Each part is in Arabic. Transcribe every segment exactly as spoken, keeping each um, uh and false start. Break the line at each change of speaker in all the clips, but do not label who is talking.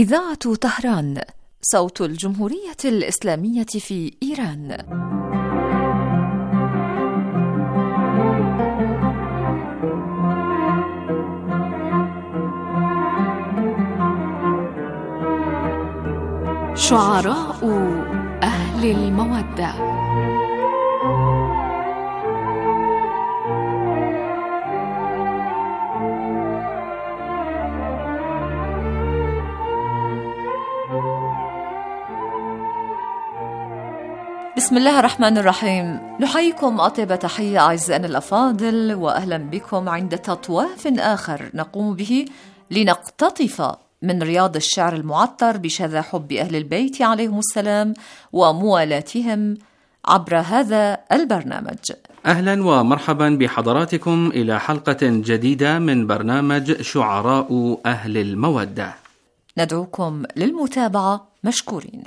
إذاعة طهران، صوت الجمهورية الإسلامية في إيران. شعراء أهل المودة. بسم الله الرحمن الرحيم. نحييكم أطيب تحية أعزائنا الأفاضل، وأهلا بكم عند تطواف آخر نقوم به لنقتطف من رياض الشعر المعطر بشذا حب أهل البيت عليهم السلام وموالاتهم عبر هذا البرنامج.
أهلا ومرحبا بحضراتكم إلى حلقة جديدة من برنامج شعراء أهل المودة.
ندعوكم للمتابعة مشكورين.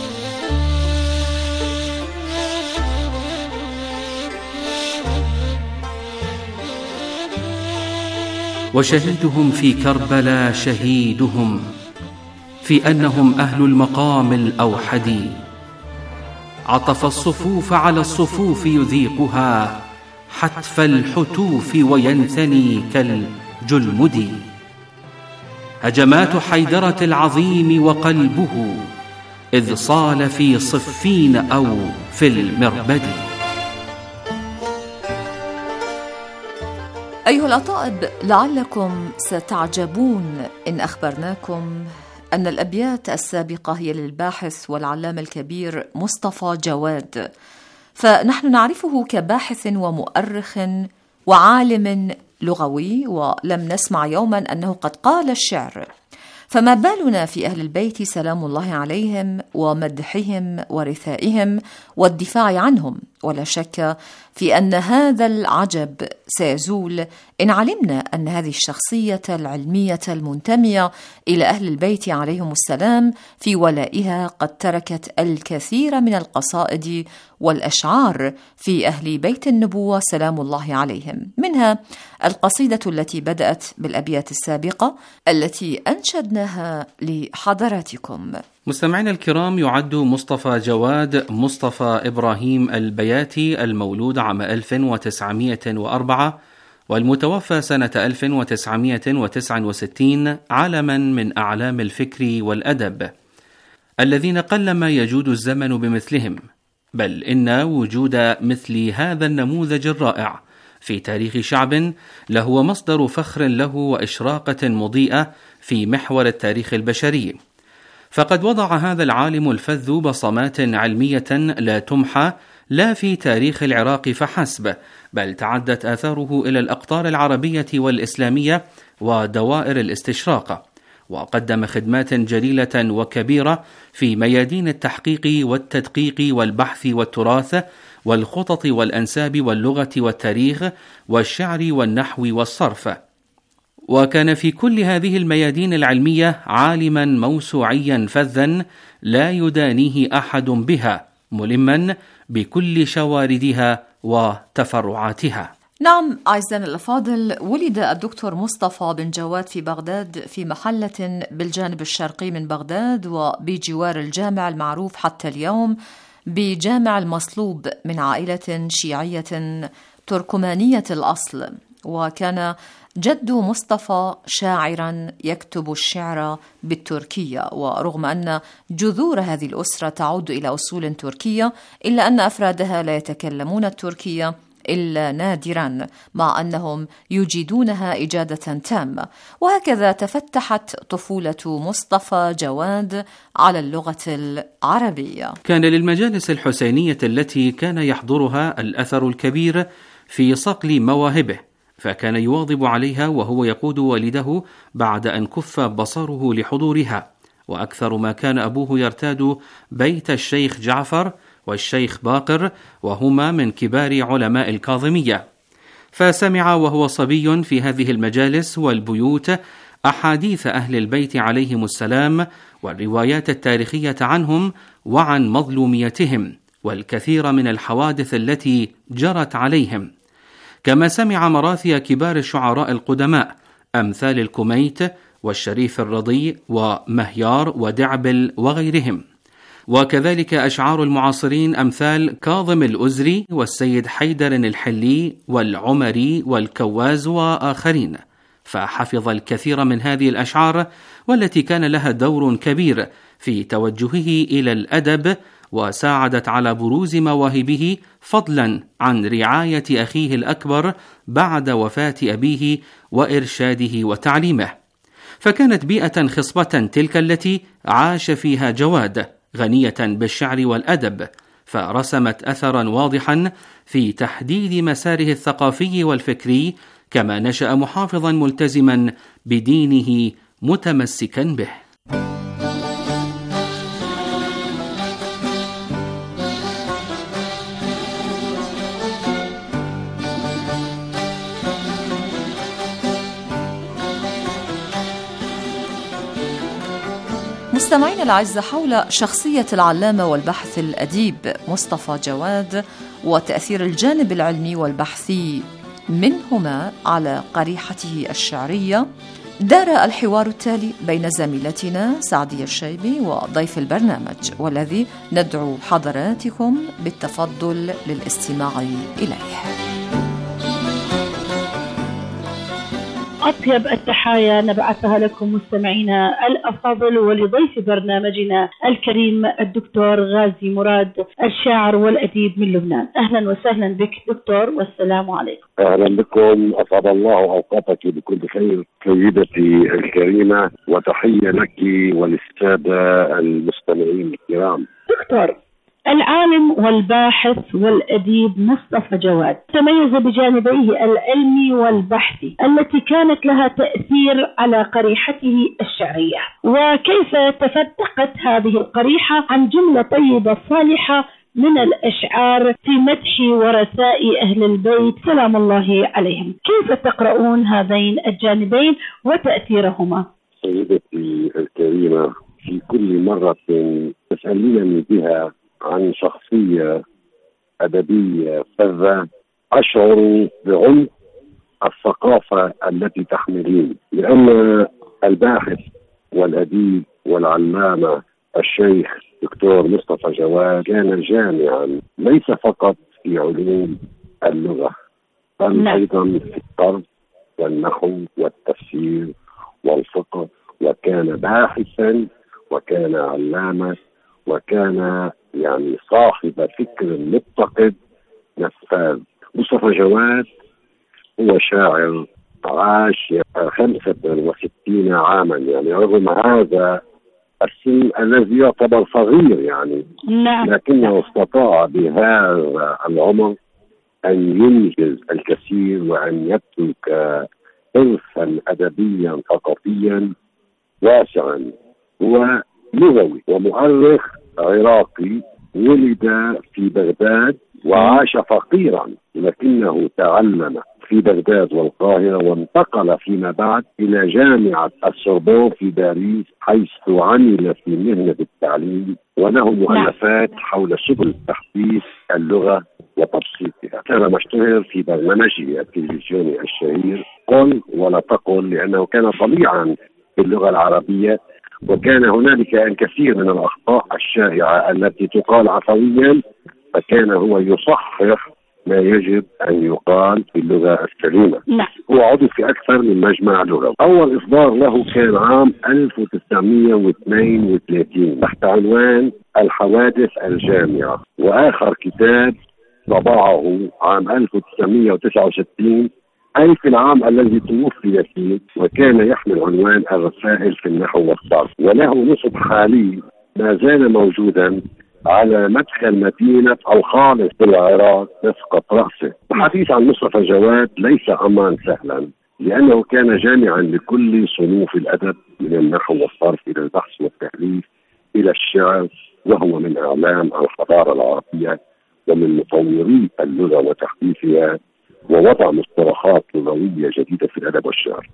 وشهيدهم في كربلاء شهيدهم في أنهم أهل المقام الأوحد، عطف الصفوف على الصفوف يذيقها حتف الحتوف وينثني كالجلمد. هجمات حيدرة العظيم وقلبه إذ صال في صفين أو في المربد.
أيها الأطائب، لعلكم ستعجبون إن أخبرناكم أن الأبيات السابقة هي للباحث والعلامة الكبير مصطفى جواد، فنحن نعرفه كباحث ومؤرخ وعالم لغوي، ولم نسمع يوما أنه قد قال الشعر، فما بالنا في أهل البيت سلام الله عليهم ومدحهم ورثائهم والدفاع عنهم. ولا شك في أن هذا العجب سيزول إن علمنا أن هذه الشخصية العلمية المنتمية إلى أهل البيت عليهم السلام في ولائها قد تركت الكثير من القصائد والأشعار في أهل بيت النبوة سلام الله عليهم، منها القصيدة التي بدأت بالأبيات السابقة التي أنشدناها لحضراتكم.
مستمعينا الكرام، يعد مصطفى جواد مصطفى إبراهيم البياتي المولود عام ألف وتسعمائة وأربعة والمتوفى سنة ألف وتسعمائة وتسعة وستين علما من أعلام الفكر والأدب الذين قلما يجود الزمن بمثلهم، بل إن وجود مثل هذا النموذج الرائع في تاريخ شعب لهو مصدر فخر له وإشراقة مضيئة في محور التاريخ البشري. فقد وضع هذا العالم الفذ بصمات علمية لا تمحى لا في تاريخ العراق فحسب، بل تعدت آثاره إلى الأقطار العربية والإسلامية ودوائر الاستشراق، وقدم خدمات جليلة وكبيرة في ميادين التحقيق والتدقيق والبحث والتراث والخطط والأنساب واللغة والتاريخ والشعر والنحو والصرف. وكان في كل هذه الميادين العلمية عالما موسوعيا فذا لا يدانيه أحد بها، ملما بكل شواردها وتفرعاتها.
نعم أعزائنا الأفاضل، ولد الدكتور مصطفى بن جواد في بغداد في محلة بالجانب الشرقي من بغداد وبجوار الجامع المعروف حتى اليوم بجامع المصلوب، من عائلة شيعية تركمانية الأصل. وكان جد مصطفى شاعرا يكتب الشعر بالتركية، ورغم أن جذور هذه الأسرة تعود إلى أصول تركية إلا أن أفرادها لا يتكلمون التركية إلا نادرا، مع أنهم يجيدونها إجادة تامة. وهكذا تفتحت طفولة مصطفى جواد على اللغة العربية.
كان للمجالس الحسينية التي كان يحضرها الأثر الكبير في صقل مواهبه، فكان يواظب عليها وهو يقود والده بعد أن كف بصره لحضورها. وأكثر ما كان أبوه يرتاد بيت الشيخ جعفر والشيخ باقر، وهما من كبار علماء الكاظمية، فسمع وهو صبي في هذه المجالس والبيوت أحاديث أهل البيت عليهم السلام والروايات التاريخية عنهم وعن مظلوميتهم والكثير من الحوادث التي جرت عليهم، كما سمع مراثي كبار الشعراء القدماء أمثال الكميت والشريف الرضي ومهيار ودعبل وغيرهم، وكذلك أشعار المعاصرين أمثال كاظم الأزري والسيد حيدر الحلي والعمري والكواز وآخرين، فحفظ الكثير من هذه الأشعار والتي كان لها دور كبير في توجهه إلى الأدب، وساعدت على بروز مواهبه فضلا عن رعاية أخيه الأكبر بعد وفاة أبيه وإرشاده وتعليمه. فكانت بيئة خصبة تلك التي عاش فيها جواد، غنية بالشعر والأدب، فرسمت أثرا واضحا في تحديد مساره الثقافي والفكري، كما نشأ محافظا ملتزما بدينه متمسكا به.
مستمعين الأعزاء، حول شخصية العلامة والباحث الأديب مصطفى جواد وتأثير الجانب العلمي والبحثي منهما على قريحته الشعرية، دار الحوار التالي بين زميلتنا سعدية الشيبي وضيف البرنامج، والذي ندعو حضراتكم بالتفضل للاستماع إليه.
أطيب التحايا نبعثها لكم مستمعينا الأفاضل ولضيف برنامجنا الكريم الدكتور غازي مراد، الشاعر والأديب من لبنان. أهلا وسهلا بك دكتور، والسلام عليكم.
أهلا بكم، أسعد الله أوقاتك بكل خير سيدتي الكريمة، وتحية لك وللسادة المستمعين الكرام.
دكتور، العالم والباحث والأديب مصطفى جواد تميز بجانبيه العلمي والبحثي التي كانت لها تأثير على قريحته الشعرية، وكيف تفتقت هذه القريحة عن جملة طيبة صالحة من الأشعار في مدح ورثاء أهل البيت سلام الله عليهم. كيف تقرؤون هذين الجانبين وتأثيرهما؟
سيدتي الكريمة، في كل مرة تسأليني بها عن شخصية أدبية فذة أشعر بعمق الثقافة التي تحملين، لأن الباحث والأديب والعلامة الشيخ دكتور مصطفى جواد كان جامعا ليس فقط في علوم اللغة، بل أيضا في الطرز والنحو والتفسير والفقه، وكان باحثا وكان علامة وكان يعني صاحب فكر متقد نفاذ. مصطفى جواد هو شاعر عاش خمسة وستين عاما، يعني رغم هذا السن الذي يعتبر صغير يعني، لكنه استطاع بهذا العمر أن ينجز الكثير وأن يترك إرثا أدبيا ثقافيا واسعا. هو لغوي ومؤرخ عراقي، ولد في بغداد وعاش فقيرا، لكنه تعلم في بغداد والقاهرة، وانتقل فيما بعد إلى جامعة السوربون في باريس، حيث عمل في مهنة التعليم، وله مؤلفات حول سبل تحديث اللغة وتبسيطها. كان مشتهر في برنامجه التلفزيوني الشهير قل ولا تقل، لأنه كان طليعا في اللغة العربية، وكان هنالك الكثير من الأخطاء الشائعة التي تقال عفويا، فكان هو يصحح ما يجب أن يقال باللغة السليمة. هو عضو في أكثر من مجمع لغوي. أول إصدار له كان عام ألف وتسعمائة واثنين وثلاثين تحت عنوان الحوادث الجامعة، وآخر كتاب طبعه عام ألف وتسعمائة وتسعة وستين، أي في العام الذي توفي فيه، وكان يحمل عنوان الرسائل في النحو والصرف، وله نصب حالي ما زال موجودا على مدخل مدينة الخالص في العراق مسقط رأسه. الحديث عن مصطفى جواد ليس أمرا سهلا، لأنه كان جامعا لكل صنوف الأدب، من النحو والصرف إلى البحث والتأليف إلى الشعر، وهو من أعلام الحضارة العربية ومن مطوري اللغة وتحديثها، ووضع مصطلحات لغوية جديدة في الأدب والشعر.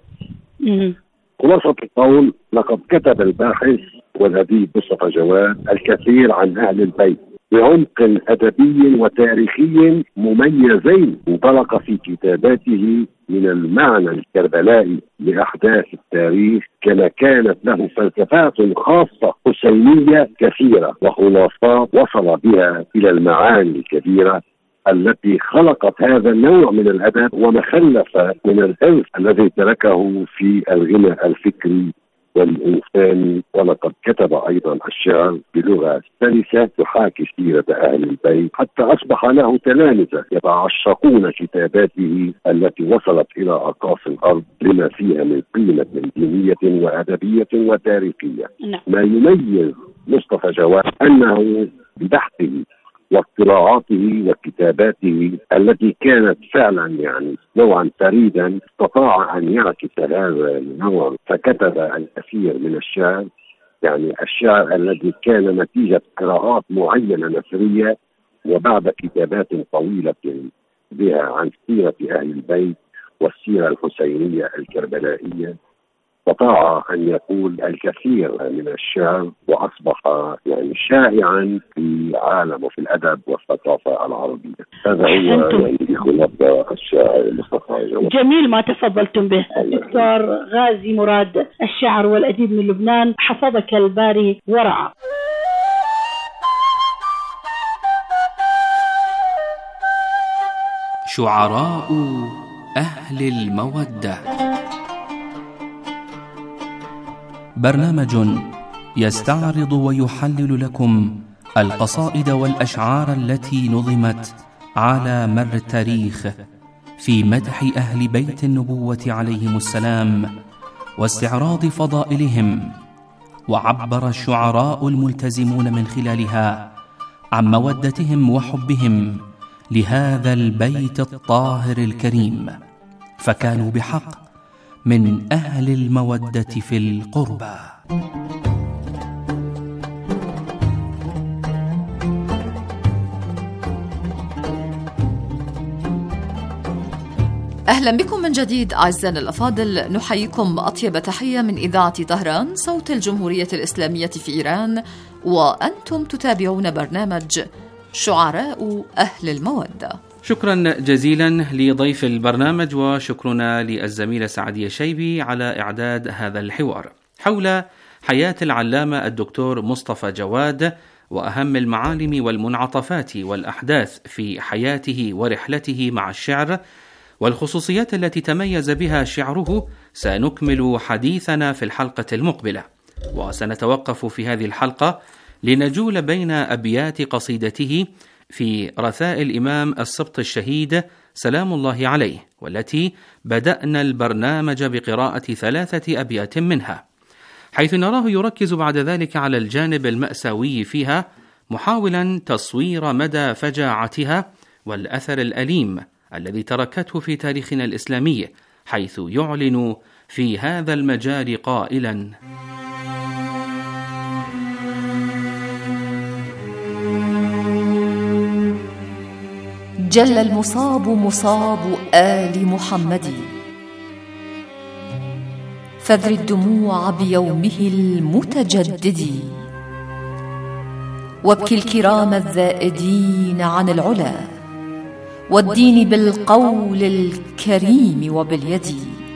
خلاصة القول، لقد كتب الباحث والأديب مصطفى جواد الكثير عن أهل البيت بعمق أدبي وتاريخي مميزين. انطلق في كتاباته من المعنى الكربلائي لأحداث التاريخ كما كانت له فلسفات خاصة حسينية كثيرة وخلاصات وصل بها إلى المعاني الكبيرة التي خلقت هذا النوع من الأدب وما خلف من الإرث الذي تركه في الغنى الفكري والإنساني. ولقد كتب أيضا الشعر بلغة سلسة تحاكي سيرة أهل البيت حتى أصبح له تلامذة يتعشقون كتاباته التي وصلت إلى أقاصي الأرض لما فيها من قيمة دينية وأدبية وتاريخية. ما يميز مصطفى جواد أنه ببحثه واطلاعاته وكتاباته التي كانت فعلا يعني نوعا فريدا استطاع أن يعكس هذا النوع، فكتب الكثير من الشعر، يعني الشعر الذي كان نتيجة قراءات معينة نثرية وبعد كتابات طويلة بها عن سيرة أهل البيت والسيرة الحسينية الكربلائية استطاع أن يقول الكثير من الشعر وأصبح يعني شائعا في عالم وفي الأدب والثقافة العربية. هذا هو يعني خلاصة الشاعر مصطفى جواد.
جميل ما تفضلتم به. الدكتور غازي مراد الشاعر والأديب من لبنان، حفظك الباري ورعى.
شعراء أهل المودة، برنامج يستعرض ويحلل لكم القصائد والأشعار التي نظمت على مر التاريخ في مدح أهل بيت النبوة عليهم السلام واستعراض فضائلهم. وعبر الشعراء الملتزمون من خلالها عن مودتهم وحبهم لهذا البيت الطاهر الكريم، فكانوا بحق من أهل المودة في القربى.
أهلا بكم من جديد أعزائنا الأفاضل، نحييكم أطيب تحية من إذاعة طهران صوت الجمهورية الإسلامية في إيران، وأنتم تتابعون برنامج شعراء أهل المودة.
شكرا جزيلا لضيف البرنامج، وشكرنا للزميلة سعدية شيبي على إعداد هذا الحوار حول حياة العلامة الدكتور مصطفى جواد وأهم المعالم والمنعطفات والأحداث في حياته ورحلته مع الشعر والخصوصيات التي تميز بها شعره. سنكمل حديثنا في الحلقة المقبلة، وسنتوقف في هذه الحلقة لنجول بين أبيات قصيدته في رثاء الإمام السبط الشهيد سلام الله عليه، والتي بدأنا البرنامج بقراءة ثلاثة أبيات منها، حيث نراه يركز بعد ذلك على الجانب المأساوي فيها، محاولا تصوير مدى فجاعتها والأثر الأليم الذي تركته في تاريخنا الإسلامي، حيث يعلن في هذا المجال قائلا:
جل المصاب مصاب آل محمد، فذر الدموع بيومه المتجدد، وابكي الكرام الذائدين عن العلا والدين بالقول الكريم وباليد.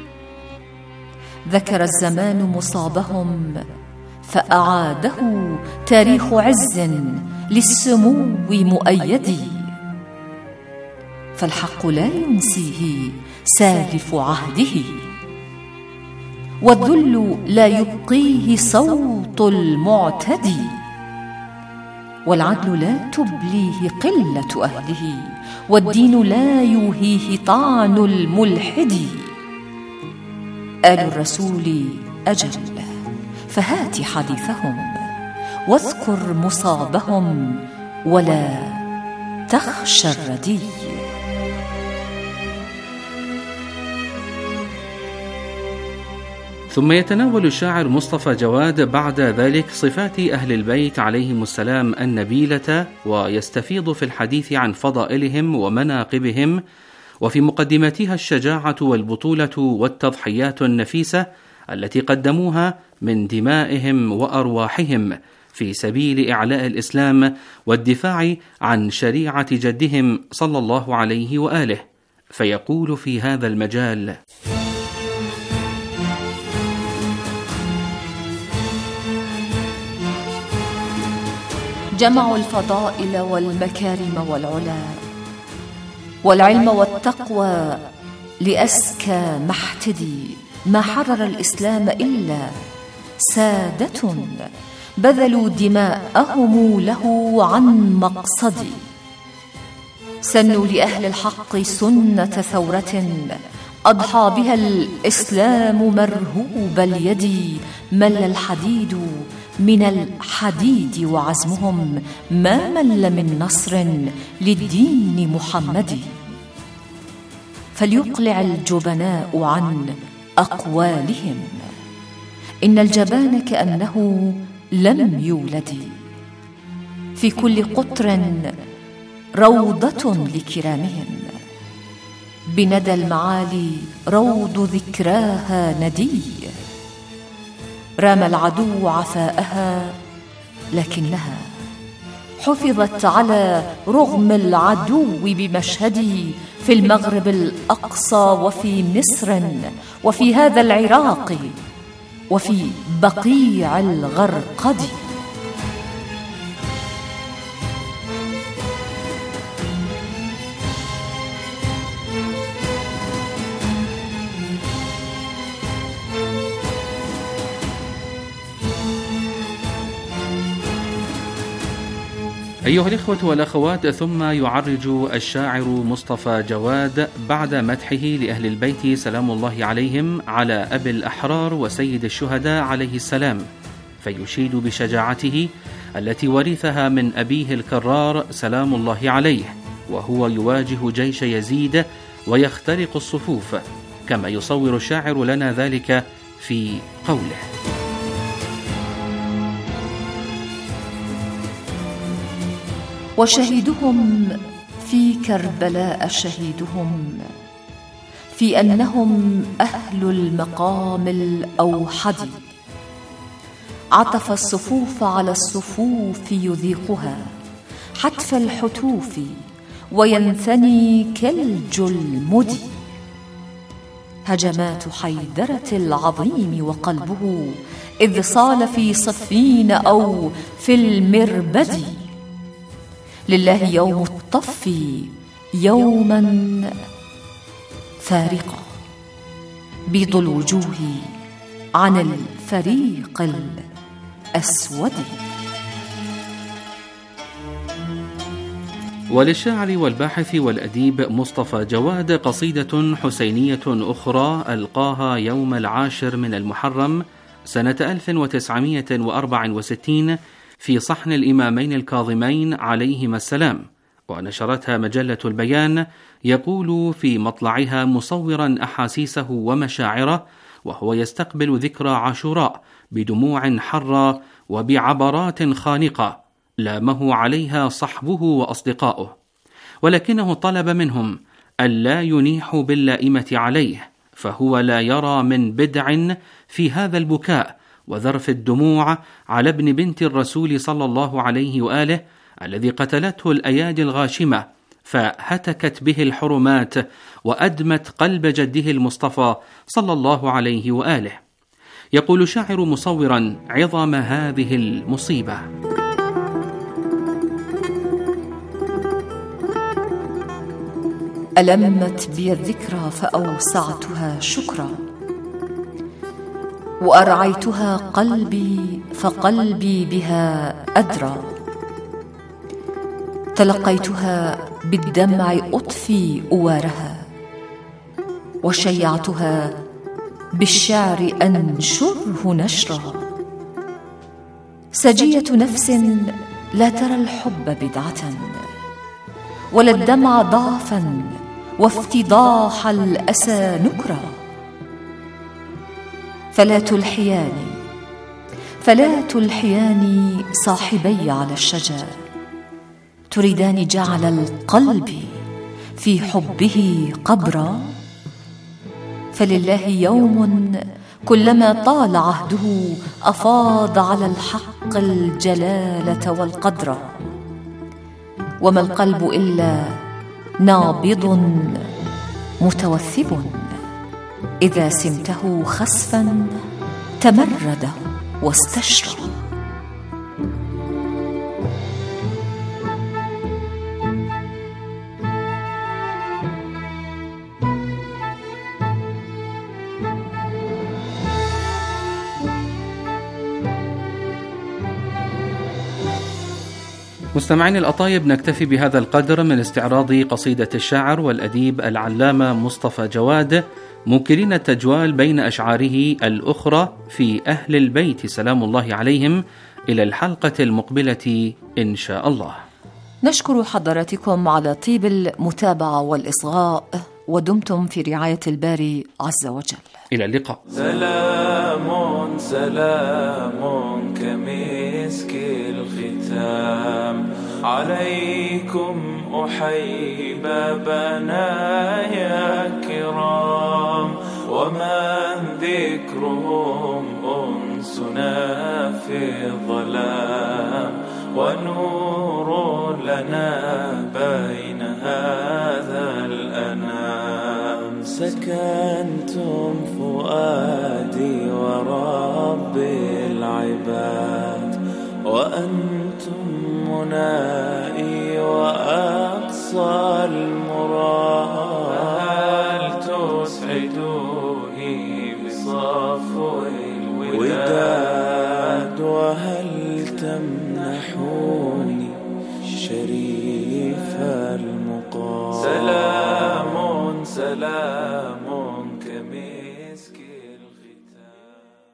ذكر الزمان مصابهم فأعاده تاريخ عز للسمو مؤيد، فالحق لا ينسيه سالف عهده، والذل لا يبقيه صوت المعتدي، والعدل لا تبليه قلة أهله، والدين لا يوهيه طعن الملحد. آل الرسول أجل، فهات حديثهم واذكر مصابهم ولا تخشى الردي.
ثم يتناول الشاعر مصطفى جواد بعد ذلك صفات أهل البيت عليهم السلام النبيلة، ويستفيض في الحديث عن فضائلهم ومناقبهم، وفي مقدمتها الشجاعة والبطولة والتضحيات النفيسة التي قدموها من دمائهم وأرواحهم في سبيل إعلاء الإسلام والدفاع عن شريعة جدهم صلى الله عليه وآله. فيقول في هذا المجال:
جمعوا الفضائل والمكارم والعلا والعلم والتقوى لأزكى محتدي، ما حرر الإسلام إلا سادة بذلوا دماءهم له عن مقصد. سنوا لأهل الحق سنة ثورة أضحى بها الإسلام مرهوب اليد، مل الحديد من الحديد وعزمهم ما مل من نصر للدين محمد. فليقلع الجبناء عن أقوالهم، إن الجبان كأنه لم يولد. في كل قطر روضة لكرامهم، بندى المعالي روض ذكراها ندي. رام العدو عفاءها لكنها حفظت على رغم العدو بمشهد، في المغرب الأقصى وفي مصر وفي هذا العراق وفي بقيع الغرقد.
أيها الإخوة والأخوات، ثم يعرج الشاعر مصطفى جواد بعد مدحه لأهل البيت سلام الله عليهم على أبي الأحرار وسيد الشهداء عليه السلام، فيشيد بشجاعته التي ورثها من أبيه الكرار سلام الله عليه، وهو يواجه جيش يزيد ويخترق الصفوف، كما يصور الشاعر لنا ذلك في قوله:
وشهيدهم في كربلاء شهيدهم في أنهم أهل المقام الأوحد. عطف الصفوف على الصفوف يذيقها حتف الحتوف، وينثني كالجلمد. هجمات حيدرة العظيم وقلبه إذ صال في صفين أو في المربد. لله يوم الطف يوما فارقا، بيض الوجوه عن الفريق الأسود.
وللشاعر والباحث والأديب مصطفى جواد قصيدة حسينية أخرى ألقاها يوم العاشر من المحرم سنة ألف وتسعمائة وأربعة وستين في صحن الإمامين الكاظمين عليهما السلام، ونشرتها مجلة البيان، يقول في مطلعها مصورا أحاسيسه ومشاعره وهو يستقبل ذكرى عاشوراء بدموع حرة وبعبرات خانقة لامه عليها صحبه وأصدقاؤه، ولكنه طلب منهم ألا ينيحوا باللائمة عليه، فهو لا يرى من بدع في هذا البكاء وذرف الدموع على ابن بنت الرسول صلى الله عليه وآله الذي قتلته الأيادي الغاشمة، فهتكت به الحرمات وأدمت قلب جده المصطفى صلى الله عليه وآله. يقول الشاعر مصورا عظم هذه المصيبة:
ألمت بي الذكرى فأوسعتها شكرا، وأرعيتها قلبي فقلبي بها أدرى. تلقيتها بالدمع أطفي أوارها، وشيعتها بالشعر أنشره نشرا. سجية نفس لا ترى الحب بدعة، ولا الدمع ضعفا وافتضاح الأسى نكرا. فلا تلحياني فلا تلحياني صاحبي على الشجا، تريدان جعل القلب في حبه قبرا. فلله يوم كلما طال عهده أفاض على الحق الجلالة والقدر، وما القلب إلا نابض متوثب إذا سمته خسفا تمرد واستشرى.
مستمعين الأطايب، نكتفي بهذا القدر من استعراض قصيدة الشاعر والأديب العلامة مصطفى جواد، منكرين التجوال بين أشعاره الأخرى في أهل البيت سلام الله عليهم، إلى الحلقة المقبلة إن شاء الله.
نشكر حضراتكم على طيب المتابعة والإصغاء، ودمتم في رعاية الباري عز وجل.
إلى اللقاء.
سلام سلام كمسك الختام عليكم أحيي بابنا يا كرام، ومن ذكرهم أنسنا في الظلام، ونور لنا بين هذا الأنام. سكنتم فؤادي ورب العباد، وأنتم منائي وأقصى المراد. هل تسعدوني بصفو الوداد، وهل تمنحوني شريف المقام. سلام سلام كمسك الختام.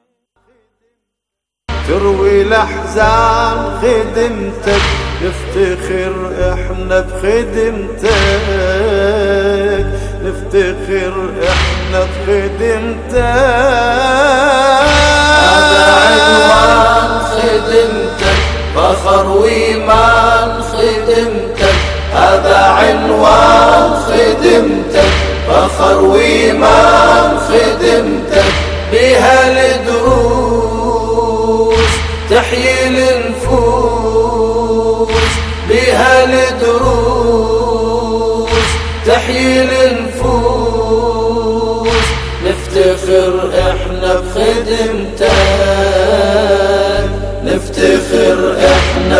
تروي الأحزان خدمتك، نفتخر احنا بخدمتك، نفتخر احنا بخدمتك.
هذا عنوان خدمتك، فخر وإيمان خدمتك. هذا عنوان خدمتك، فخر وإيمان خدمتك. بها الدروس تحيي النفوس، بها الدروس تحيي النفوس. نفتخر احنا بخدمتك، نفتخر احنا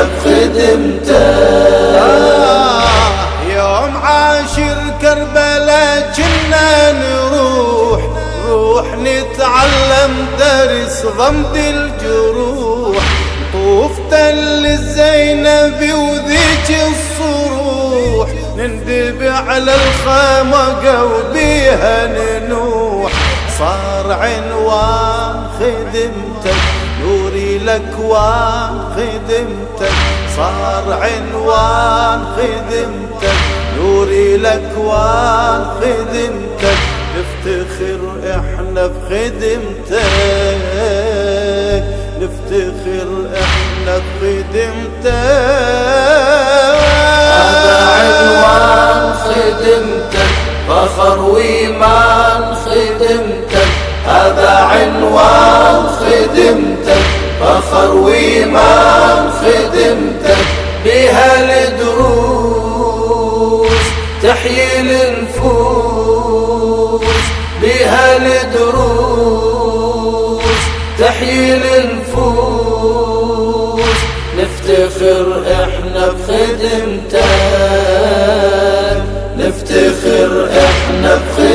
بخدمتك.
يوم عاشر كربلاء كنا نروح، روح نتعلم درس ضمد الجروح. نطوف تل الزينب وذيك الصروح، نندب على الخمقة وبيها ننوح. صار عنوان خدمتك، نوري الأكوان خدمتك. صار عنوان خدمتك، نوري الأكوان خدمتك. نفتخر احنا بخدمتك، نفتخر احنا بخدمتك.
هذا عنوان خدمتك، فخر وإيمان خدمتك. هذا عنوان خدمتك، فخر وإيمان خدمتك. بها الدروس تحيي النفوس، بها الدروس تحيي النفوس. نفتخر احنا بخدمتك، نفتخر احنا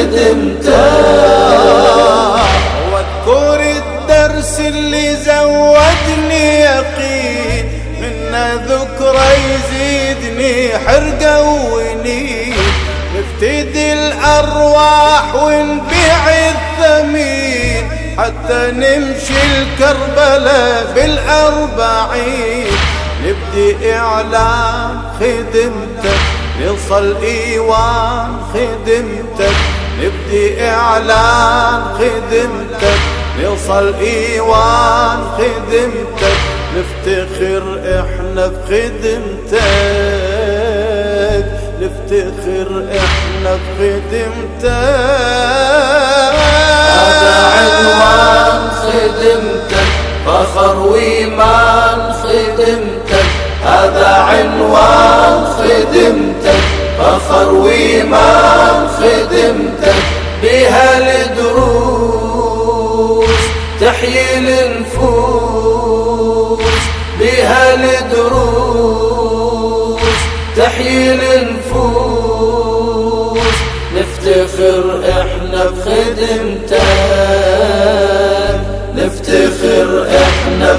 بخدمتك.
واذكر الدرس اللي زودني يقين، منا ذكرى يزيدني حرقة ونين. نفتدي الأرواح ونبيع الثمين، حتى نمشي الكربلاء بالأربعين. نبدي إعلان خدمتك، نوصل إيوان خدمتك. نبدي إعلان خدمتك، نوصل إيوان خدمتك. نفتخر إحنا بخدمتك، نفتخر إحنا بخدمتك.
هذا عنوان خدمتك، فخر وإيمان خدمتك. هذا عنوان خدمتك، فخر وإيمان خدمتك. نفتخر احنا بخدمتك، نفتخر احنا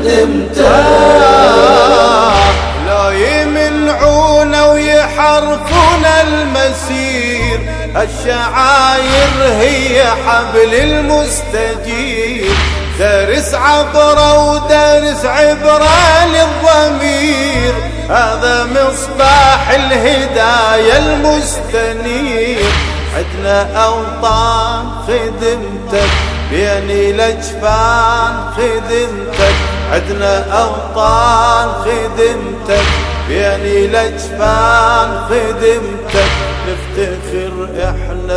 بخدمتك.
لا يمنعونا ويحرفونا المسير، الشعاير هي حبل المستجير، دارس عبرة ودارس عبرة للضمير، هذا مصباح الهداية المستنير. عدنا أوطان خدمتك بين الأجفان خدمتك، عدنا أوطان خدمتك بين الأجفان خدمتك، نفتخر احنا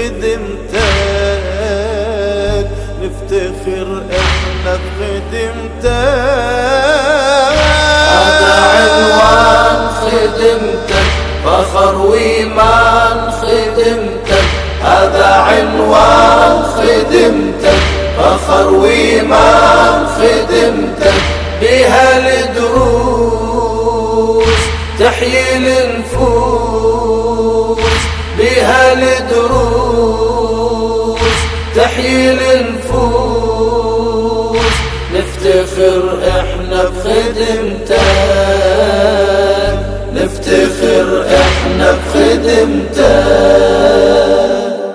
بخدمتك، نفتخر احنا بخدمتك.
هذا عنوان خدمتك، فخر وإيمان خدمتك، هذا عنوان خدمتك، فخر وإيمان خدمتك. بها الدروس تحيي النفوس، بها الدروس تحيي النفوس، نفتخر احنا بخدمتك، نفتخر احنا بخدمتك.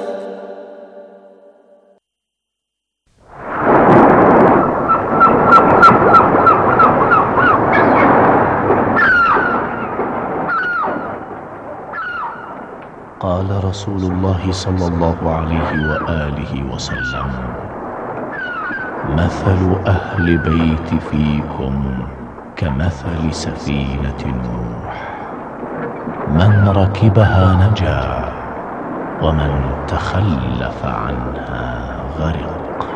قال رسول الله صلى الله عليه وآله وسلم: مثل أهل بيت فيكم كمثل سفينة نوح، من ركبها نجا ومن تخلف عنها غرق.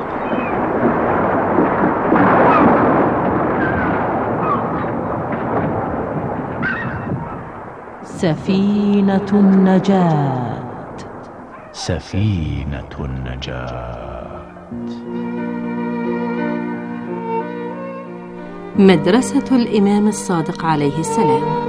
سفينة النجاة،
سفينة النجاة.
مدرسة الإمام الصادق عليه السلام.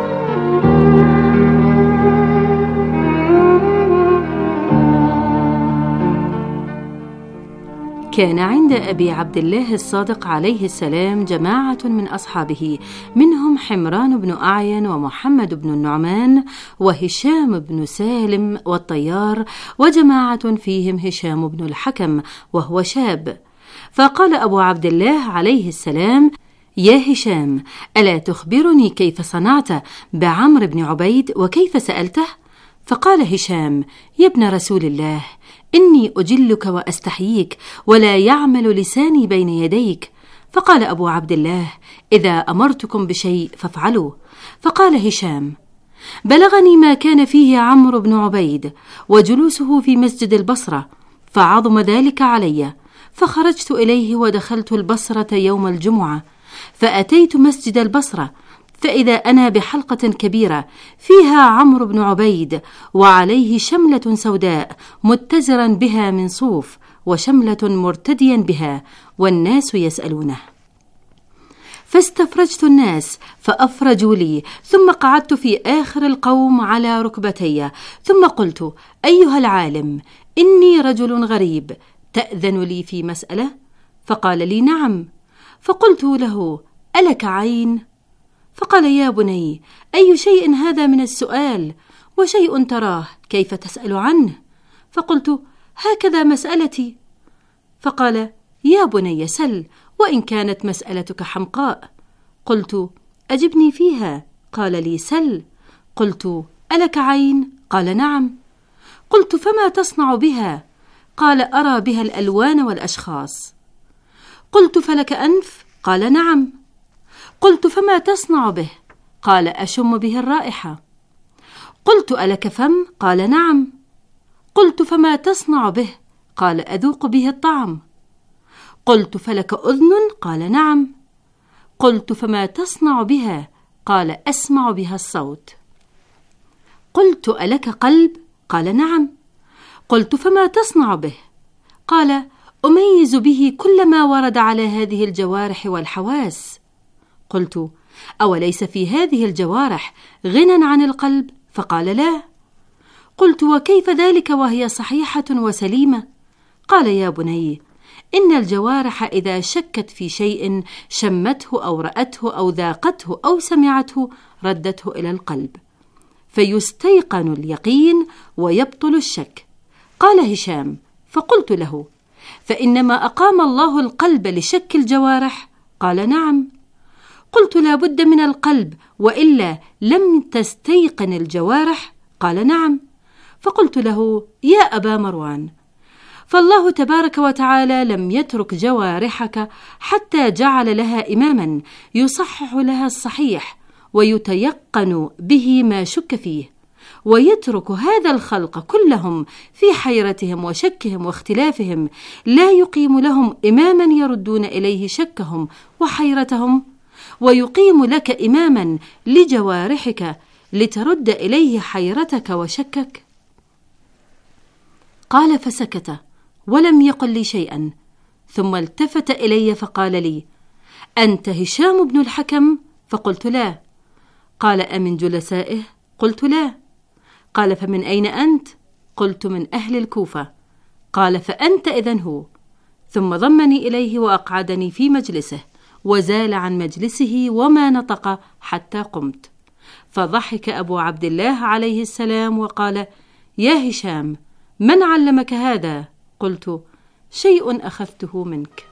كان عند أبي عبد الله الصادق عليه السلام جماعة من أصحابه، منهم حمران بن أعين ومحمد بن النعمان وهشام بن سالم والطيار، وجماعة فيهم هشام بن الحكم وهو شاب. فقال أبو عبد الله عليه السلام: يا هشام، ألا تخبرني كيف صنعت بعمر بن عبيد وكيف سألته؟ فقال هشام: يا ابن رسول الله، إني أجلك وأستحييك ولا يعمل لساني بين يديك. فقال أبو عبد الله: إذا أمرتكم بشيء فافعلوا. فقال هشام: بلغني ما كان فيه عمرو بن عبيد وجلوسه في مسجد البصرة، فعظم ذلك علي، فخرجت إليه ودخلت البصرة يوم الجمعة، فأتيت مسجد البصرة، فإذا أنا بحلقة كبيرة فيها عمرو بن عبيد وعليه شملة سوداء متزرا بها من صوف، وشملة مرتديا بها، والناس يسألونه. فاستفرجت الناس فأفرجوا لي، ثم قعدت في آخر القوم على ركبتي، ثم قلت: أيها العالم، إني رجل غريب، تأذن لي في مسألة؟ فقال لي: نعم. فقلت له: ألك عين؟ فقال: يا بني، أي شيء هذا من السؤال؟ وشيء تراه كيف تسأل عنه؟ فقلت: هكذا مسألتي. فقال: يا بني سل، وإن كانت مسألتك حمقاء. قلت: أجبني فيها. قال لي: سل. قلت: ألك عين؟ قال: نعم. قلت: فما تصنع بها؟ قال: أرى بها الألوان والأشخاص. قلت: فلك أنف؟ قال: نعم. قلت: فما تصنع به؟ قال: أشم به الرائحة. قلت: ألك فم؟ قال: نعم. قلت: فما تصنع به؟ قال: أذوق به الطعم. قلت: فلك أذن؟ قال: نعم. قلت: فما تصنع بها؟ قال: أسمع بها الصوت. قلت: ألك قلب؟ قال: نعم. قلت: فما تصنع به؟ قال: أميز به كل ما ورد على هذه الجوارح والحواس. قلت: أوليس في هذه الجوارح غنى عن القلب؟ فقال: لا. قلت: وكيف ذلك وهي صحيحة وسليمة؟ قال: يا بني، إن الجوارح إذا شكت في شيء شمته أو رأته أو ذاقته أو سمعته ردته إلى القلب، فيستيقن اليقين ويبطل الشك. قال هشام: فقلت له: فإنما أقام الله القلب لشك الجوارح؟ قال: نعم. قلت: لا بد من القلب وإلا لم تستيقن الجوارح؟ قال: نعم. فقلت له: يا أبا مروان، فالله تبارك وتعالى لم يترك جوارحك حتى جعل لها إماما يصحح لها الصحيح ويتيقن به ما شك فيه، ويترك هذا الخلق كلهم في حيرتهم وشكهم واختلافهم، لا يقيم لهم إماما يردون إليه شكهم وحيرتهم، ويقيم لك إماما لجوارحك لترد إليه حيرتك وشكك؟ قال: فسكت ولم يقل لي شيئا، ثم التفت إلي فقال لي: أنت هشام بن الحكم؟ فقلت: لا. قال: أمن جلسائه؟ قلت: لا. قال: فمن أين أنت؟ قلت: من أهل الكوفة. قال: فأنت إذن هو. ثم ضمني إليه وأقعدني في مجلسه، وزال عن مجلسه وما نطق حتى قمت. فضحك أبو عبد الله عليه السلام وقال: يا هشام، من علمك هذا؟ قلت: شيء أخذته منك.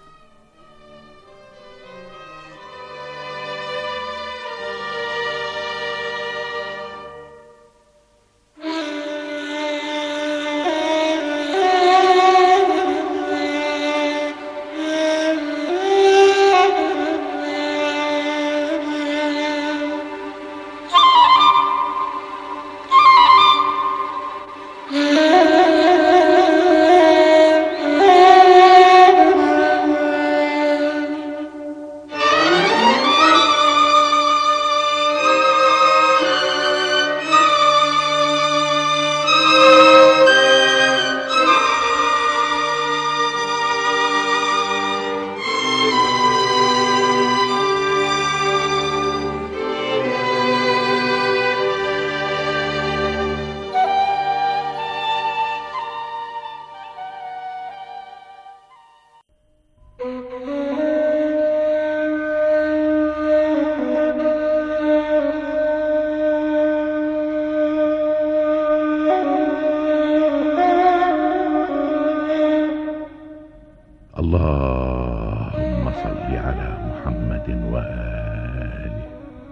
اللهم صل على محمد وآله،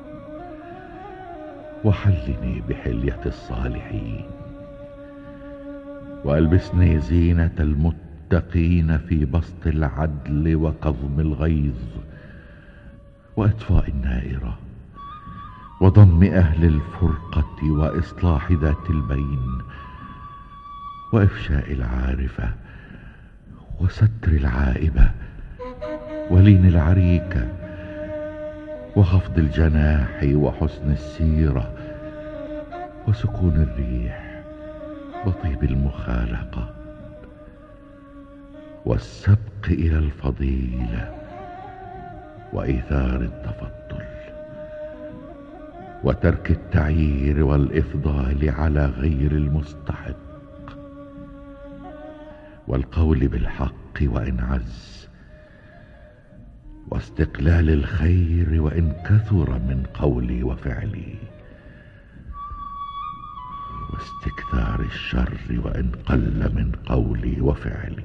وحلني بحلية الصالحين، وألبسني زينة المتقين في بسط العدل وكظم الغيظ وإطفاء النائرة وضم أهل الفرقة وإصلاح ذات البين وإفشاء العارفة وستر العائبة ولين العريكة وخفض الجناح وحسن السيرة وسكون الريح وطيب المخالقة والسبق إلى الفضيلة وإيثار التفضل وترك التعيير والإفضال على غير المستحق والقول بالحق وإن عز واستقلال الخير وإن كثر من قولي وفعلي واستكثار الشر وإن قل من قولي وفعلي،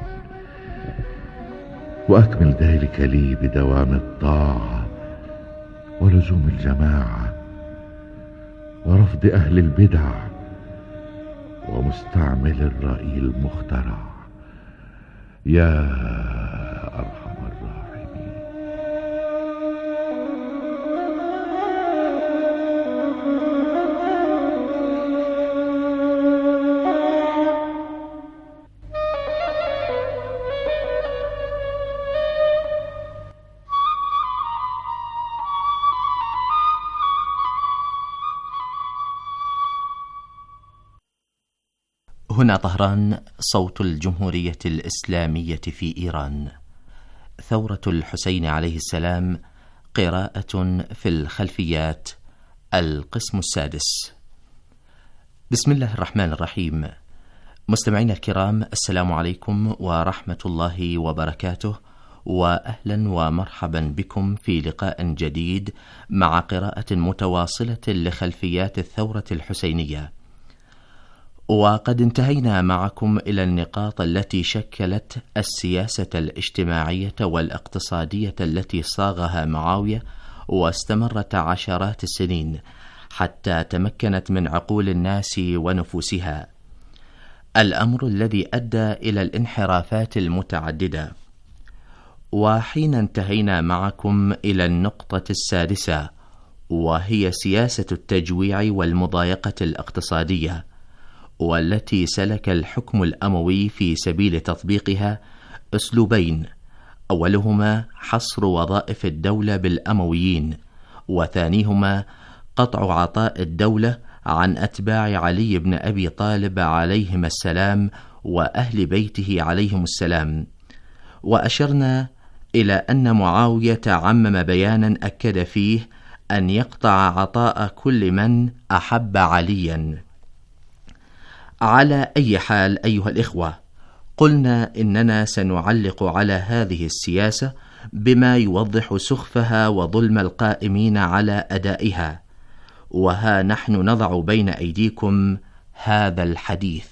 وأكمل ذلك لي بدوام الطاعة ولزوم الجماعة ورفض أهل البدع ومستعمل الرأي المخترع يا أرحم الراحمين.
هنا طهران، صوت الجمهورية الإسلامية في إيران. ثورة الحسين عليه السلام، قراءة في الخلفيات، القسم السادس. بسم الله الرحمن الرحيم. مستمعينا الكرام، السلام عليكم ورحمة الله وبركاته، وأهلا ومرحبا بكم في لقاء جديد مع قراءة متواصلة لخلفيات الثورة الحسينية. وقد انتهينا معكم إلى النقاط التي شكلت السياسة الاجتماعية والاقتصادية التي صاغها معاوية واستمرت عشرات السنين حتى تمكنت من عقول الناس ونفوسها، الأمر الذي أدى إلى الانحرافات المتعددة. وحين انتهينا معكم إلى النقطة السادسة، وهي سياسة التجويع والمضايقة الاقتصادية، والتي سلك الحكم الأموي في سبيل تطبيقها أسلوبين: أولهما حصر وظائف الدولة بالأمويين، وثانيهما قطع عطاء الدولة عن أتباع علي بن أبي طالب عليهما السلام وأهل بيته عليهم السلام. وأشرنا إلى أن معاوية عمم بيانا أكد فيه أن يقطع عطاء كل من أحب عليا. على أي حال أيها الإخوة، قلنا إننا سنعلق على هذه السياسة بما يوضح سخفها وظلم القائمين على أدائها، وها نحن نضع بين أيديكم هذا الحديث.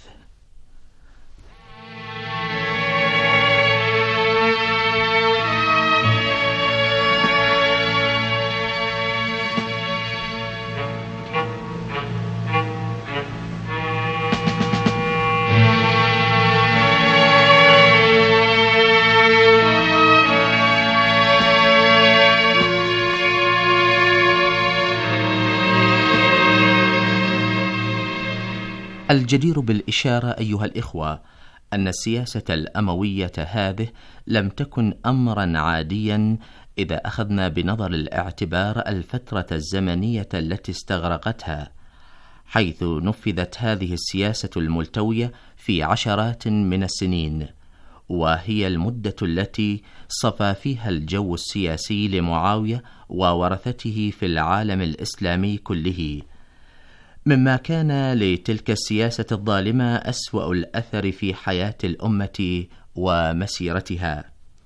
الجدير بالإشارة أيها الإخوة أن السياسة الأموية هذه لم تكن أمرا عاديا إذا أخذنا بنظر الاعتبار الفترة الزمنية التي استغرقتها، حيث نفذت هذه السياسة الملتوية في عشرات من السنين، وهي المدة التي صفى فيها الجو السياسي لمعاوية وورثته في العالم الإسلامي كله، مما كان لتلك السياسة الظالمة أسوأ الأثر في حياة الأمة ومسيرتها.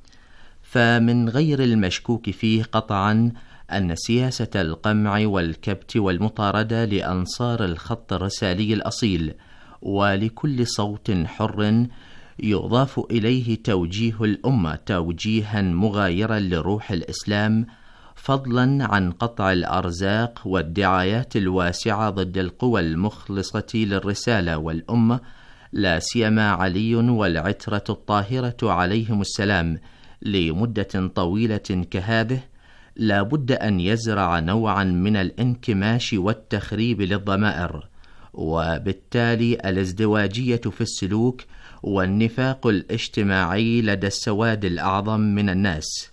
فمن غير المشكوك فيه قطعا أن سياسة القمع والكبت والمطاردة لأنصار الخط الرسالي الأصيل ولكل صوت حر يضاف إليه توجيه الأمة توجيها مغايرا لروح الإسلام، فضلا عن قطع الأرزاق والدعايات الواسعة ضد القوى المخلصة للرسالة والأمة، لا سيما علي والعترة الطاهرة عليهم السلام، لمدة طويلة كهذه، لا بد أن يزرع نوعا من الانكماش والتخريب للضمائر، وبالتالي الازدواجية في السلوك والنفاق الاجتماعي لدى السواد الأعظم من الناس.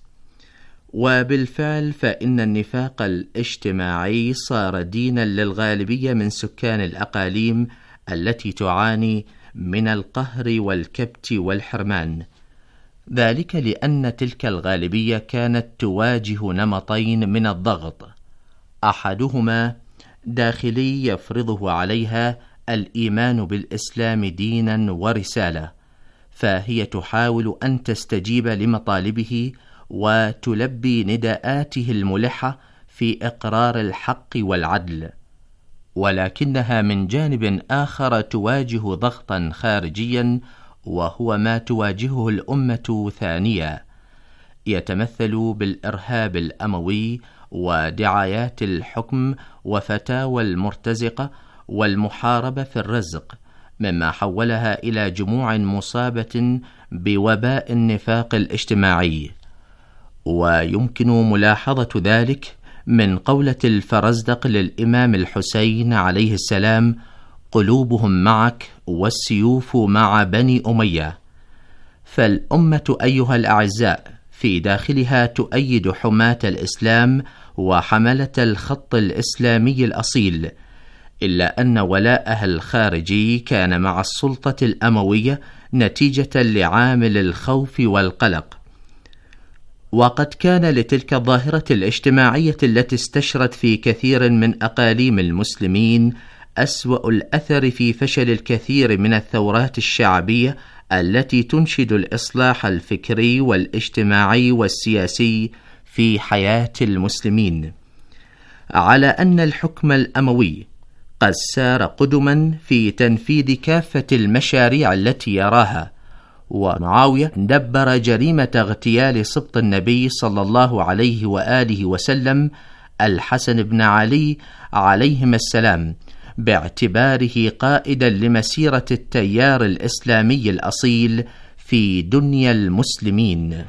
وبالفعل فإن النفاق الاجتماعي صار دينا للغالبية من سكان الأقاليم التي تعاني من القهر والكبت والحرمان، ذلك لأن تلك الغالبية كانت تواجه نمطين من الضغط، أحدهما داخلي يفرضه عليها الإيمان بالإسلام دينا ورسالة، فهي تحاول أن تستجيب لمطالبه وتلبي نداءاته الملحة في إقرار الحق والعدل، ولكنها من جانب آخر تواجه ضغطا خارجيا، وهو ما تواجهه الأمة ثانية، يتمثل بالإرهاب الأموي ودعايات الحكم وفتاوى المرتزقة والمحاربة في الرزق، مما حولها إلى جموع مصابة بوباء النفاق الاجتماعي. ويمكن ملاحظة ذلك من قولة الفرزدق للإمام الحسين عليه السلام: قلوبهم معك والسيوف مع بني أمية. فالأمة أيها الأعزاء في داخلها تؤيد حماة الإسلام وحملة الخط الإسلامي الأصيل، إلا أن ولاءها الخارجي كان مع السلطة الأموية نتيجة لعامل الخوف والقلق. وقد كان لتلك الظاهرة الاجتماعية التي استشرت في كثير من أقاليم المسلمين أسوأ الأثر في فشل الكثير من الثورات الشعبية التي تنشد الإصلاح الفكري والاجتماعي والسياسي في حياة المسلمين، على أن الحكم الأموي قد سار قدما في تنفيذ كافة المشاريع التي يراها، ومعاوية دبر جريمة اغتيال سبط النبي صلى الله عليه وآله وسلم الحسن بن علي عليهما السلام، باعتباره قائدا لمسيرة التيار الإسلامي الأصيل في دنيا المسلمين.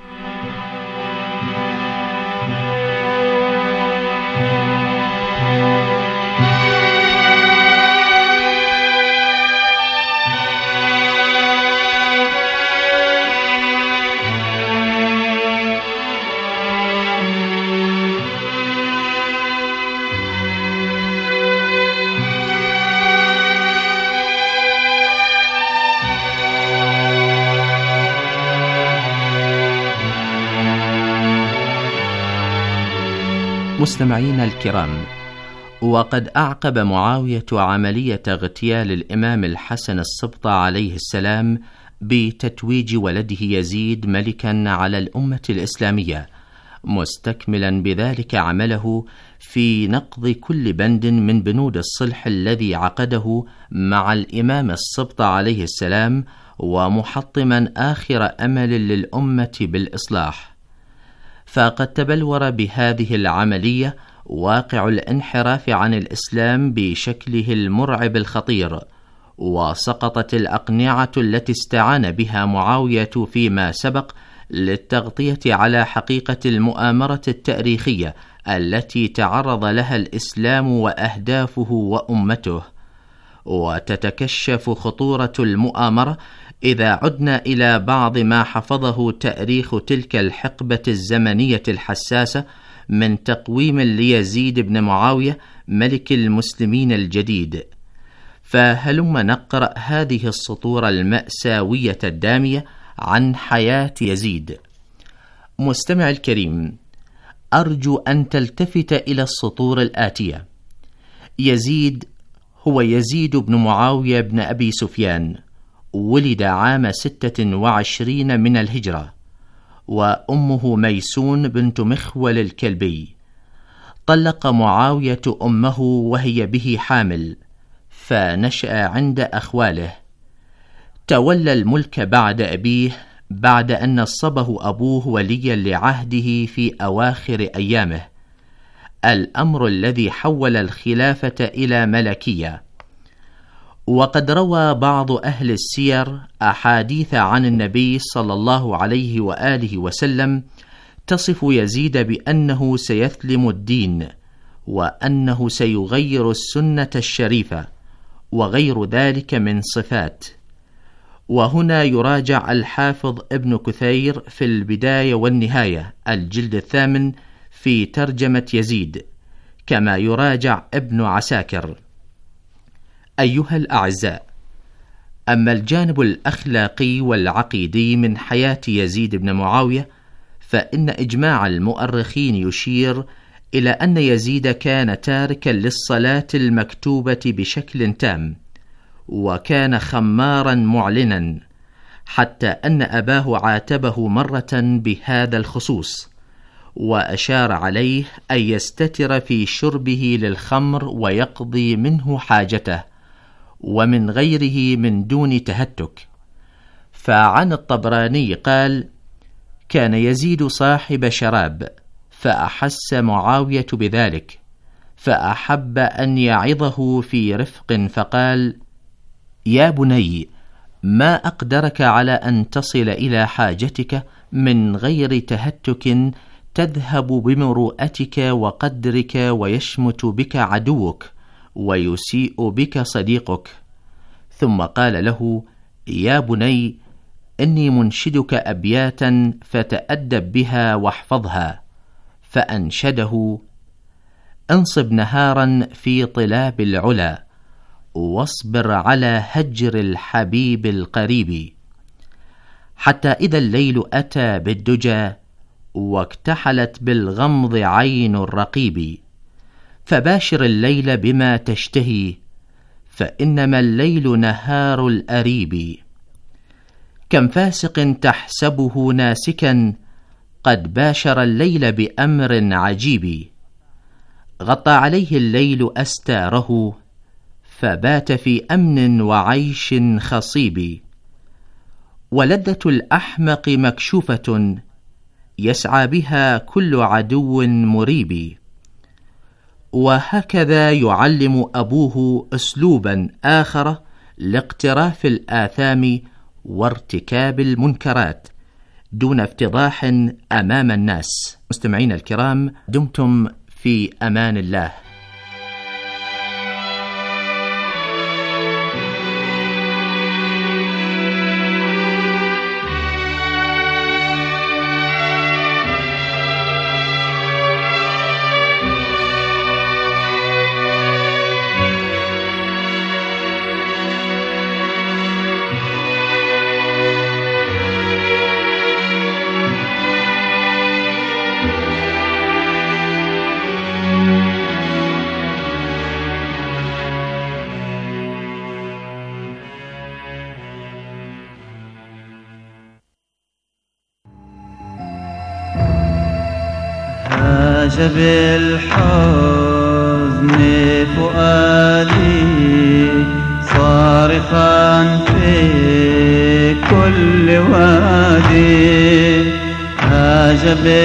مستمعينا الكرام، وقد أعقب معاوية عملية اغتيال الإمام الحسن السبط عليه السلام بتتويج ولده يزيد ملكا على الأمة الإسلامية، مستكملا بذلك عمله في نقض كل بند من بنود الصلح الذي عقده مع الإمام السبط عليه السلام، ومحطما آخر أمل للأمة بالإصلاح. فقد تبلور بهذه العملية واقع الانحراف عن الإسلام بشكله المرعب الخطير، وسقطت الأقنعة التي استعان بها معاوية فيما سبق للتغطية على حقيقة المؤامرة التاريخية التي تعرض لها الإسلام وأهدافه وأمته. وتتكشف خطورة المؤامرة إذا عدنا إلى بعض ما حفظه تاريخ تلك الحقبة الزمنية الحساسة من تقويم ليزيد بن معاوية ملك المسلمين الجديد. فهلم نقرأ هذه السطور المأساوية الدامية عن حياة يزيد. مستمع الكريم، أرجو أن تلتفت إلى السطور الآتية. يزيد هو يزيد بن معاوية بن أبي سفيان، ولد عام ستة وعشرين من الهجرة، وأمه ميسون بنت مخول الكلبي. طلق معاوية أمه وهي به حامل، فنشأ عند أخواله. تولى الملك بعد أبيه بعد أن نصبه أبوه وليا لعهده في أواخر أيامه، الأمر الذي حول الخلافة إلى ملكية. وقد روى بعض أهل السير أحاديث عن النبي صلى الله عليه وآله وسلم تصف يزيد بأنه سيثلم الدين، وأنه سيغير السنة الشريفة، وغير ذلك من صفات. وهنا يراجع الحافظ ابن كثير في البداية والنهاية الجلد الثامن في ترجمة يزيد، كما يراجع ابن عساكر. أيها الأعزاء، أما الجانب الأخلاقي والعقيدي من حياة يزيد بن معاوية، فإن إجماع المؤرخين يشير إلى أن يزيد كان تاركا للصلاة المكتوبة بشكل تام، وكان خمارا معلنا، حتى أن أباه عاتبه مرة بهذا الخصوص، وأشار عليه أن يستتر في شربه للخمر ويقضي منه حاجته ومن غيره من دون تهتك. فعن الطبراني قال: كان يزيد صاحب شراب، فأحس معاوية بذلك، فأحب أن يعظه في رفق، فقال: يا بني، ما أقدرك على أن تصل إلى حاجتك من غير تهتك تذهب بمروءتك وقدرك، ويشمت بك عدوك، ويسيء بك صديقك. ثم قال له: يا بني، إني منشدك أبياتا فتأدب بها واحفظها. فأنشده: انصب نهارا في طلاب العلا، واصبر على هجر الحبيب القريب، حتى إذا الليل أتى بالدجى، واكتحلت بالغمض عين الرقيب، فباشر الليل بما تشتهي، فإنما الليل نهار الأريب. كم فاسق تحسبه ناسكا قد باشر الليل بأمر عجيب. غطى عليه الليل أستاره فبات في أمن وعيش خصيب. ولذة الأحمق مكشوفة يسعى بها كل عدو مريب. وهكذا يعلم أبوه أسلوبا آخر لاقتراف الآثام وارتكاب المنكرات دون افتضاح أمام الناس. مستمعين الكرام، دمتم في أمان الله.
هاج بالحزن فؤادي صارخا في كل وادي. هاج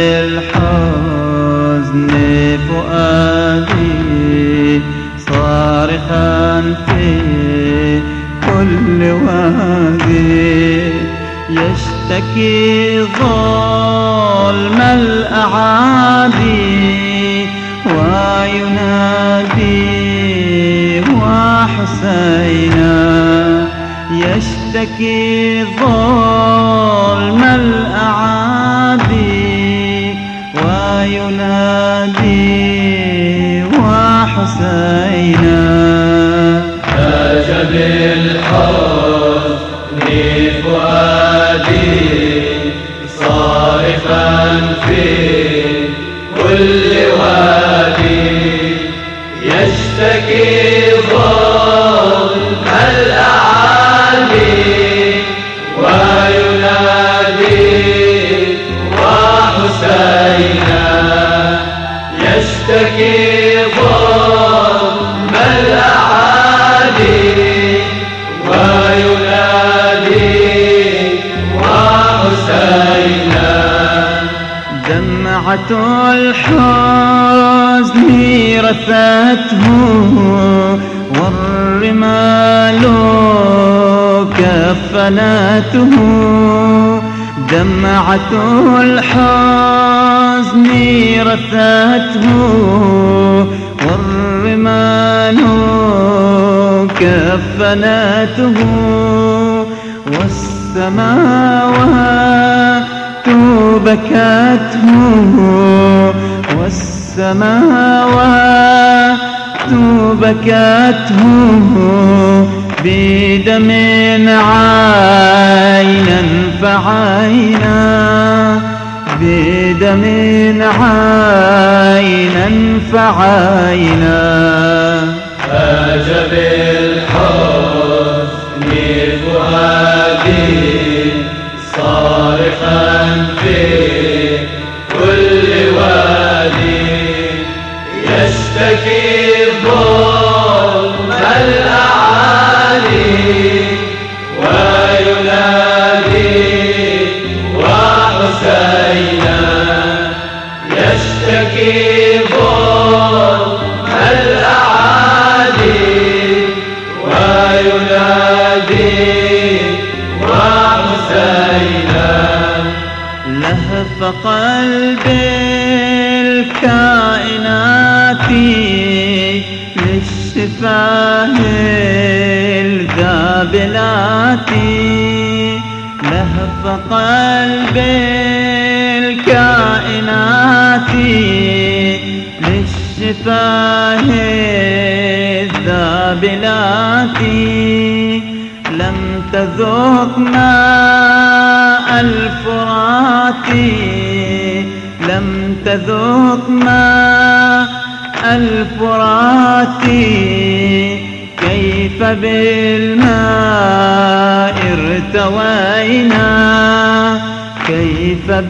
بالحزن فؤادي صارخا في كل وادي. يشتكي ظلم الأعادي وينادي وحسينا. يشتكي ظلم الأعادي وينادي وحسينا.
هاج بالحزن فؤادي صارخا في كل وادي. يشتكي ظلم الأعادي وينادي وحسينا. يشتكي ظلم الأعادي وينادي وحسينا.
دمعة الحزن رثته والرمال كفنته. دمعة الحزن رثته والرمال كفنته. والسماوات بكته والسماوات بكته بدم عينا فعينا. بدم عينا فعينا.
هاج بالحزن فؤادي صارخا في كل وادي. يشتكي ظلم الأعالي وينادي وحسينا. يشتكي ظلم الأعالي وينادي وحسينا.
لهف قلب الكائنات للشفاه الذابلات. لهف قلب الكائنات للشفاه الذابلات. لم تذوق ماء الفرات. لم تذوق ماء الفرات. كيف كيف بالماء ارتوينا كيف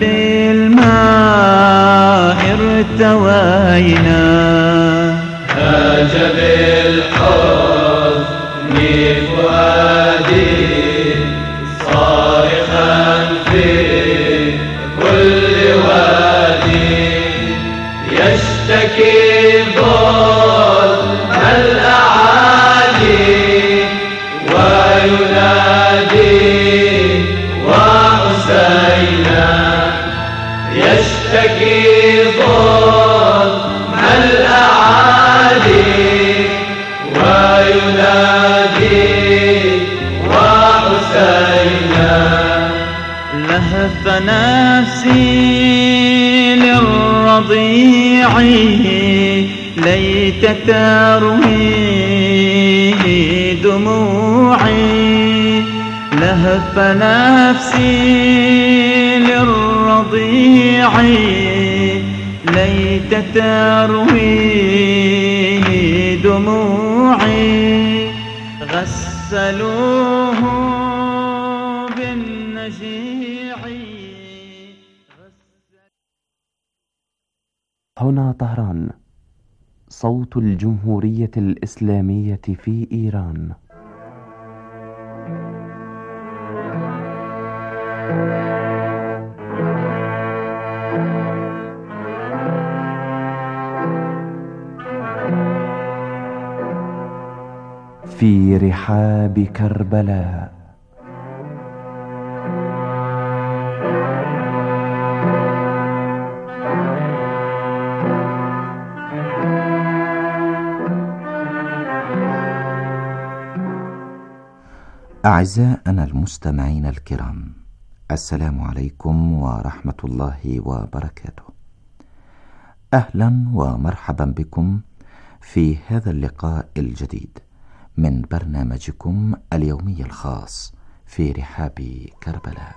بالماء ارتوينا
هاج بالحزن فؤادي صارخا في كل وادي يشتكي ظلم الأعادي وينادي وحسينا يشتكي ظلم الأعادي وينادي وحسينا
لهف نفسي للرضيع ليت ترويه دموعي لهف نفسي للرضيع ليت ترويه دموعي غسلوه بالنجيع.
هنا طهران، صوت الجمهورية الإسلامية في إيران. في رحاب كربلاء أعزائنا المستمعين الكرام، السلام عليكم ورحمة الله وبركاته. أهلا ومرحبا بكم في هذا اللقاء الجديد من برنامجكم اليومي الخاص في رحاب كربلاء.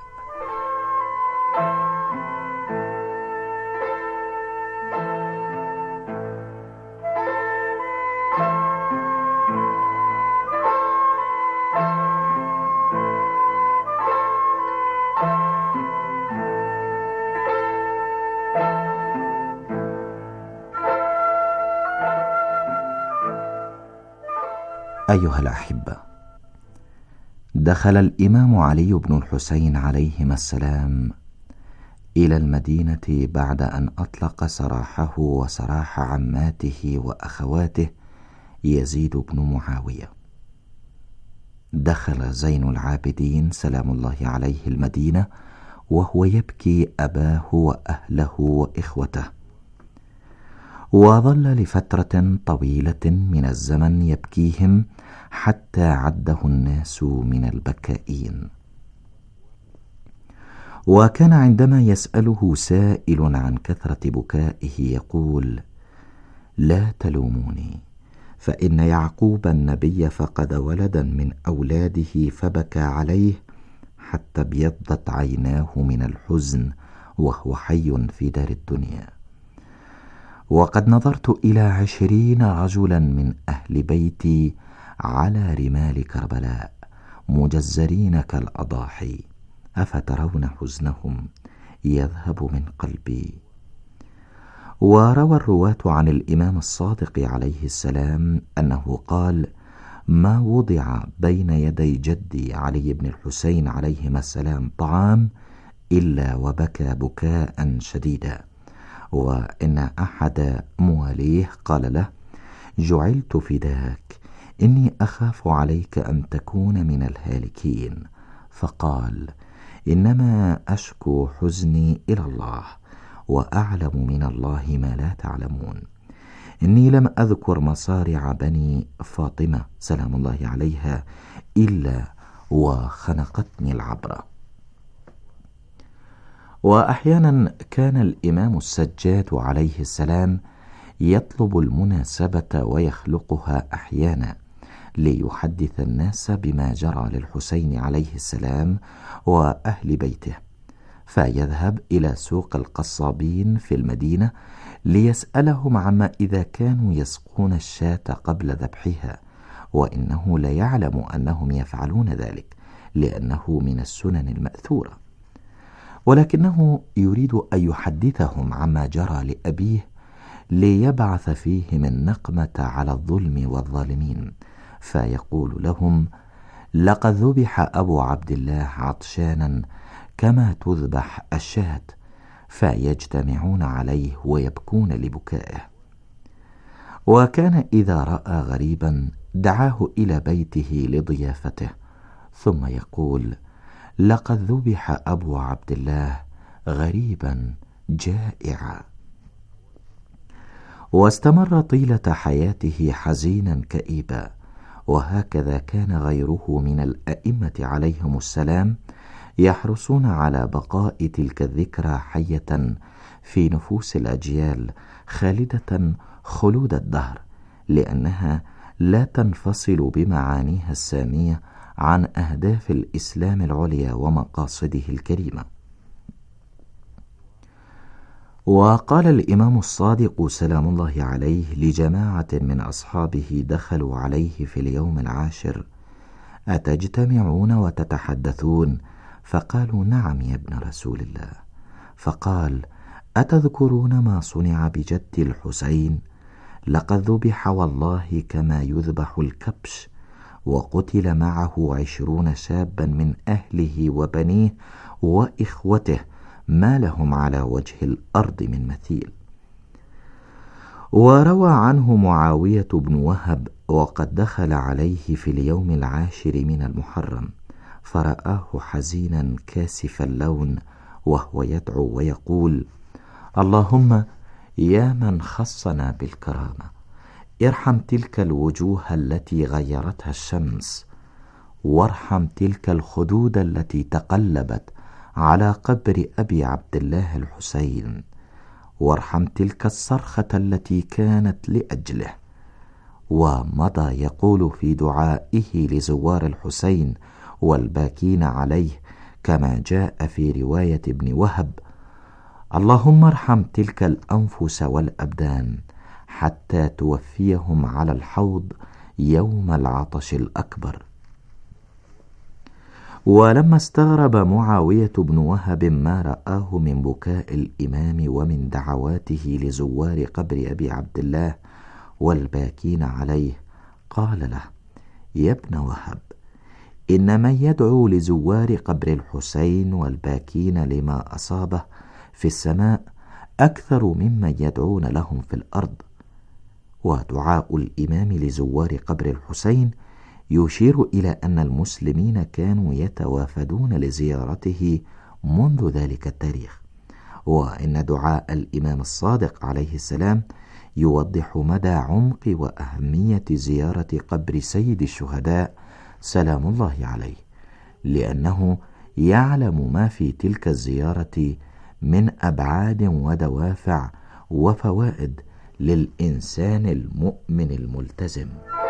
أيها الأحبة، دخل الإمام علي بن الحسين عليهما السلام إلى المدينة بعد أن أطلق سراحه وسراح عماته وأخواته يزيد بن معاوية. دخل زين العابدين سلام الله عليه المدينة وهو يبكي أباه وأهله وإخوته، وظل لفترة طويلة من الزمن يبكيهم حتى عده الناس من البكائين. وكان عندما يسأله سائل عن كثرة بكائه يقول: لا تلوموني، فإن يعقوب النبي فقد ولدا من أولاده فبكى عليه حتى ابيضت عيناه من الحزن وهو حي في دار الدنيا. وقد نظرت إلى عشرين رجلا من أهل بيتي على رمال كربلاء مجزرين كالأضاحي، أفترون حزنهم يذهب من قلبي. وروى الرواة عن الإمام الصادق عليه السلام أنه قال: ما وضع بين يدي جدي علي بن الحسين عليهما السلام طعام إلا وبكى بكاء شديدا. وإن أحد مواليه قال له: جعلت فداك، إني أخاف عليك أن تكون من الهالكين. فقال: إنما أشكو حزني إلى الله، وأعلم من الله ما لا تعلمون. إني لم أذكر مصارع بني فاطمة سلام الله عليها إلا وخنقتني العبرة. وأحيانا كان الإمام السجاد عليه السلام يطلب المناسبة ويخلقها أحيانا ليحدث الناس بما جرى للحسين عليه السلام وأهل بيته، فيذهب إلى سوق القصابين في المدينة ليسألهم عما إذا كانوا يسقون الشاة قبل ذبحها، وإنه لا يعلم أنهم يفعلون ذلك لأنه من السنن المأثورة، ولكنه يريد أن يحدثهم عما جرى لأبيه ليبعث فيهم النقمة على الظلم والظالمين، فيقول لهم: لقد ذبح أبو عبد الله عطشانا كما تذبح الشاة، فيجتمعون عليه ويبكون لبكائه. وكان إذا رأى غريبا دعاه إلى بيته لضيافته، ثم يقول: لقد ذبح أبو عبد الله غريبا جائعا. واستمر طيلة حياته حزينا كئيبا، وهكذا كان غيره من الأئمة عليهم السلام يحرصون على بقاء تلك الذكرى حية في نفوس الأجيال خالدة خلود الدهر، لأنها لا تنفصل بمعانيها السامية عن أهداف الإسلام العليا ومقاصده الكريمة. وقال الإمام الصادق سلام الله عليه لجماعة من أصحابه دخلوا عليه في اليوم العاشر: أتجتمعون وتتحدثون؟ فقالوا: نعم يا ابن رسول الله. فقال: أتذكرون ما صنع بجد الحسين؟ لقد ذبح والله كما يذبح الكبش، وقتل معه عشرون شابا من أهله وبنيه وإخوته ما لهم على وجه الأرض من مثيل. وروى عنه معاوية بن وهب: وقد دخل عليه في اليوم العاشر من المحرم فرآه حزينا كاسف اللون وهو يدعو ويقول: اللهم يا من خصنا بالكرامة، ارحم تلك الوجوه التي غيرتها الشمس، وارحم تلك الخدود التي تقلبت على قبر أبي عبد الله الحسين، وارحم تلك الصرخة التي كانت لأجله. ومضى يقول في دعائه لزوار الحسين والباكين عليه كما جاء في رواية ابن وهب: اللهم ارحم تلك الأنفس والأبدان حتى توفيهم على الحوض يوم العطش الأكبر. ولما استغرب معاوية بن وهب ما رآه من بكاء الإمام ومن دعواته لزوار قبر أبي عبد الله والباكين عليه، قال له: يا ابن وهب، إن من يدعو لزوار قبر الحسين والباكين لما أصابه في السماء أكثر ممن يدعون لهم في الأرض. ودعاء الإمام لزوار قبر الحسين يشير إلى أن المسلمين كانوا يتوافدون لزيارته منذ ذلك التاريخ، وإن دعاء الإمام الصادق عليه السلام يوضح مدى عمق وأهمية زيارة قبر سيد الشهداء سلام الله عليه، لأنه يعلم ما في تلك الزيارة من أبعاد ودوافع وفوائد للإنسان المؤمن الملتزم.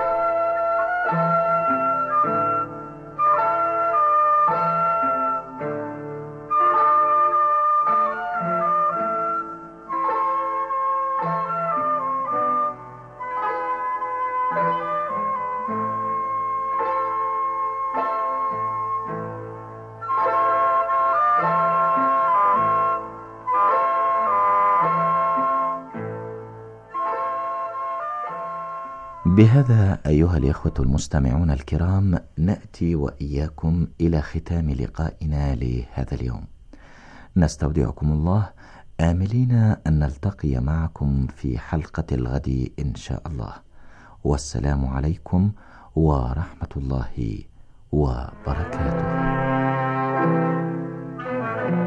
بهذا أيها الإخوة المستمعون الكرام نأتي وإياكم إلى ختام لقائنا لهذا اليوم. نستودعكم الله آملين أن نلتقي معكم في حلقة الغد إن شاء الله، والسلام عليكم ورحمة الله وبركاته.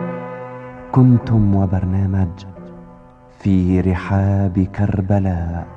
كنتم وبرنامج في رحاب كربلاء